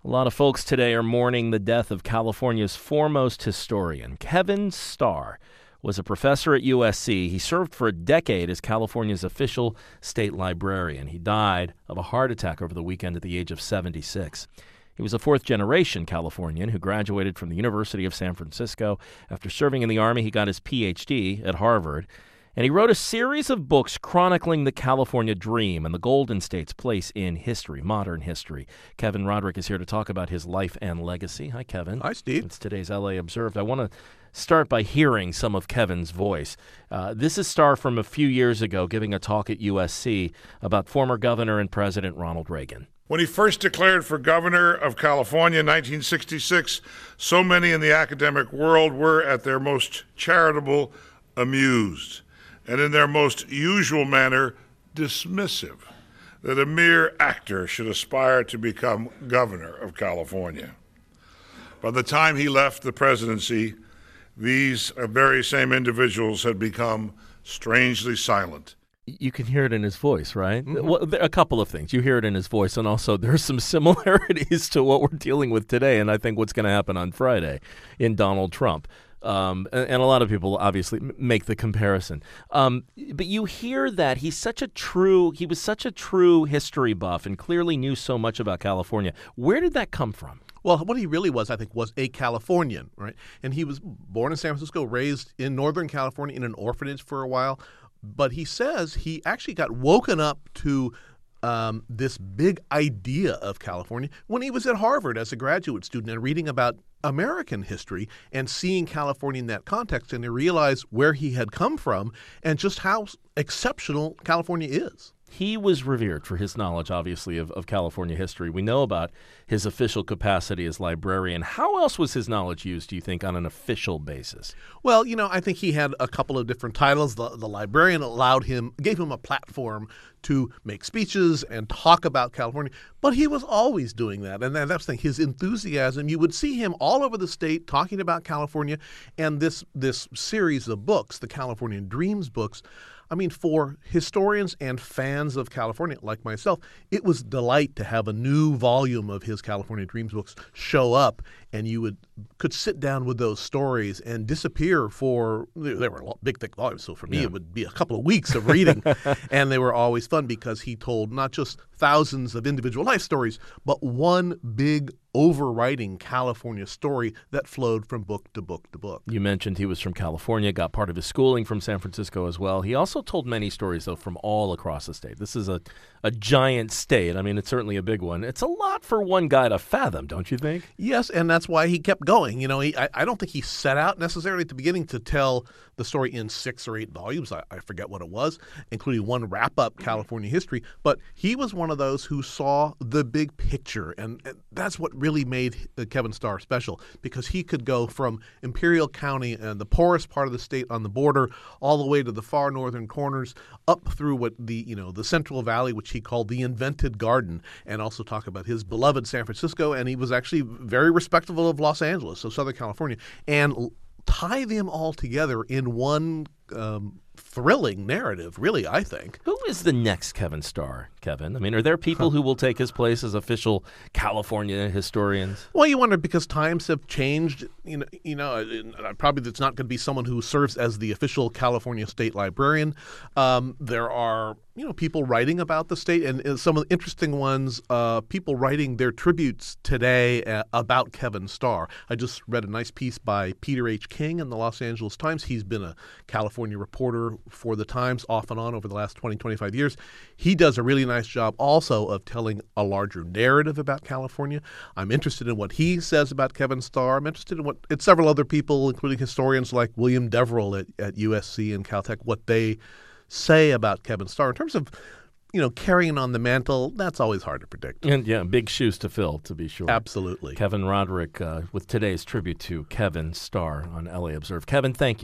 A lot of folks today are mourning the death of California's foremost historian. Kevin Starr was a professor at USC. He served for a decade as California's official state librarian. He died of a heart attack over the weekend at the age of 76. He was a fourth-generation Californian who graduated from the University of San Francisco. After serving in the Army, he got his Ph.D. at Harvard. And he wrote a series of books chronicling the California dream and the Golden State's place in history, modern history. Kevin Roderick is here to talk about his life and legacy. Hi, Kevin. Hi, Steve. It's today's L.A. Observed. I want to start by hearing some of Kevin's voice. This is Starr from a few years ago giving a talk at USC about former Governor and President Ronald Reagan. When he first declared for governor of California in 1966, so many in the academic world were at their most charitable amused, and in their most usual manner dismissive, that a mere actor should aspire to become governor of California. By the time he left the presidency, these very same individuals had become strangely silent. You can hear it in his voice, right? Mm-hmm. Well, a couple of things. You hear it in his voice, and also there's some similarities to what we're dealing with today, and I think what's going to happen on Friday in Donald Trump. And a lot of people obviously make the comparison. But you hear that he was such a true history buff and clearly knew so much about California. Where did that come from? Well, what he really was, I think, was a Californian, right? And he was born in San Francisco, raised in Northern California in an orphanage for a while. But he says he actually got woken up to this big idea of California when he was at Harvard as a graduate student and reading about American history and seeing California in that context. And he realized where he had come from and just how exceptional California is. He was revered for his knowledge, obviously, of California history. We know about his official capacity as librarian. How else was his knowledge used, do you think, on an official basis? Well, I think he had a couple of different titles. The librarian gave him a platform to make speeches and talk about California. But he was always doing that. And that's the thing, his enthusiasm. You would see him all over the state talking about California. And this series of books, the California Dreams books, I mean, for historians and fans of California like myself, it was a delight to have a new volume of his California Dreams books show up, and you could sit down with those stories and disappear they were big, thick volumes, so for me it would be a couple of weeks of reading, and they were always fun because he told not just thousands of individual life stories, but one big overriding California story that flowed from book to book to book. You mentioned he was from California, got part of his schooling from San Francisco as well. He also told many stories, though, from all across the state. This is a giant state. I mean, it's certainly a big one. It's a lot for one guy to fathom, don't you think? Yes, and that's why he kept going. I don't think he set out necessarily at the beginning to tell the story in 6 or 8 volumes. I forget what it was, including one wrap-up California history. But he was one of those who saw the big picture, and that's what really made Kevin Starr special, because he could go from Imperial County and the poorest part of the state on the border all the way to the far northern corners, up through what the Central Valley, which he called the invented garden, and also talk about his beloved San Francisco. And he was actually very respectful of Los Angeles, so Southern California, and tie them all together in one thrilling narrative, really, I think. Who is the next Kevin Starr, Kevin? I mean, are there people who will take his place as official California historians? Well, you wonder, because times have changed. Probably it's not going to be someone who serves as the official California state librarian. There are people writing about the state, and some of the interesting ones, people writing their tributes today about Kevin Starr. I just read a nice piece by Peter H. King in the Los Angeles Times. He's been a California reporter for the Times off and on over the last 20, 25 years. He does a really nice job also of telling a larger narrative about California. I'm interested in what he says about Kevin Starr. I'm interested in what several other people, including historians like William Deverell at USC and Caltech, what they say about Kevin Starr. In terms of carrying on the mantle, that's always hard to predict. And big shoes to fill, to be sure. Absolutely. Kevin Roderick with today's tribute to Kevin Starr on LA Observed. Kevin, thank you.